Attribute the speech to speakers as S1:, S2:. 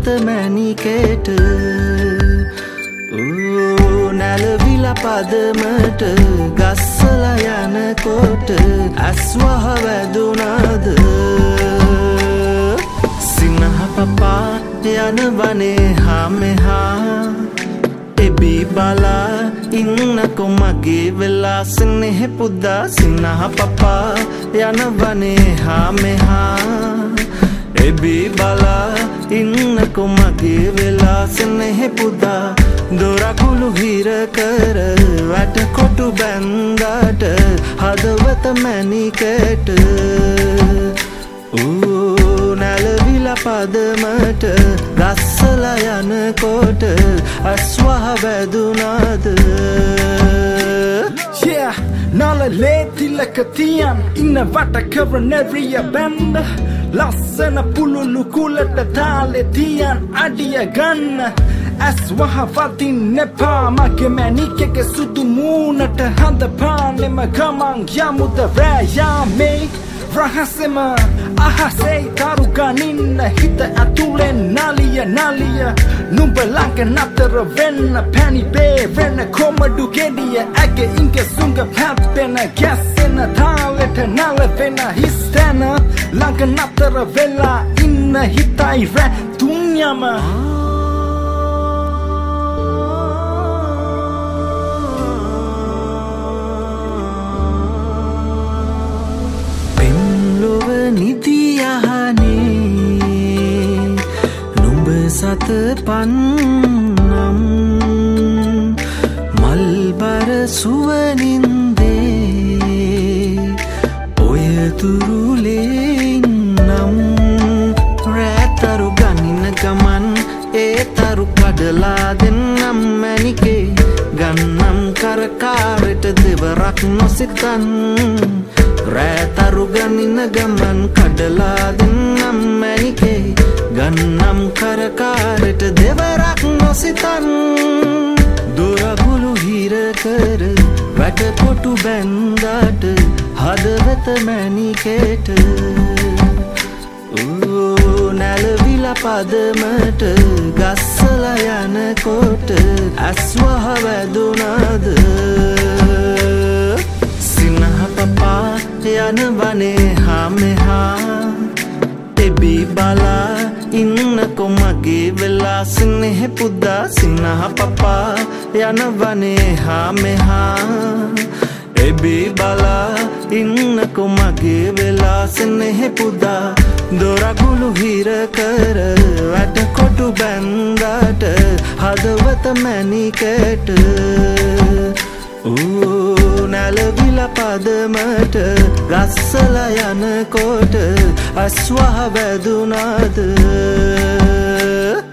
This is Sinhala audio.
S1: මැණිකේට නැලවිලා පදමට ගස්සලා යනකොට ඇස්වහ වැදුනාද සිනහ පපා යන වනේ හාමෙහා එබී බලා ඉන්නකො මගේ වෙලා සනෙහ පුදා සිනහ පපා යන වනේ හාමෙහා එබී බලා ඉන්නකො මගේ වෙලා සනෙහ පුදා දොරකුළු හිර කර වැටකොටු බැන්දාට හදවත මැණිකේට නැලවිලා පදමට ගස්සලා යනකොට ඇස්වහ වැදුනාද
S2: නාලලේ තිලක තියන් ඉන්න වට කරනරිය බැන්ද ලස්සන පුළුලු කුලට තාලෙ තියන් අඩිය ගන්න ඇස්වහ වදින්න එපා මගේ මැණිකෙක සුදු මූණට හඳ පානෙම ගමන් යමුද රෑයාමේ රහසෙම අහසේ තරු ගනින්න හිත ඇතුලෙන් නලිය නලිය නුඹ ළඟ නතර වෙන්න පැණි බේරෙන කොමඩු ගෙඩිය ඇගේ ඉංග සුංග පැප්පෙන ගැස්සෙන තාලෙට නැලවෙන හිස්තැන ළඟ නතර වෙලා ඉන්න හිතයි රැ තුන්යම
S1: නිදියහනේ නුඹ සත පන්නම් මල්බර සුවනින්දේ ඔය තුරුලෙන්නම් රැතරු ගනින ගමන් ඒ තරු කඩලා දෙන්නම් මැණිකේ ගන්නම් කරකාරට දෙවරක් නොසිතන් රැතරු ගනින ගමන් කඩලා දෙන්නම් මැණිකේ ගන්නම් කරකාරට දෙවරක් නොසිතන් දොරකුළු හිර කර වැටකොටු බැන්දාට හදවත මැණිකේට නැලවිලා පදමට ගස්සලා යනකොට ඇස්වහ වැදුනාද සිනහ පපා යන වනේ හාමෙහා එබී බලා ඉන්නකො මගේ වෙලා සනෙහ පුදා සිනහ පපා යන වනේ හාමෙහා එබී බලා ඉන්නකො මගේ වෙලා සනෙහ පුදා දොරකුළු හිර කර වැටකොටු බැන්දාට හදවත මැණිකේට නැලවිලා පදමට ගස්සලා යනකොට ඇස්වහ වැදුනාද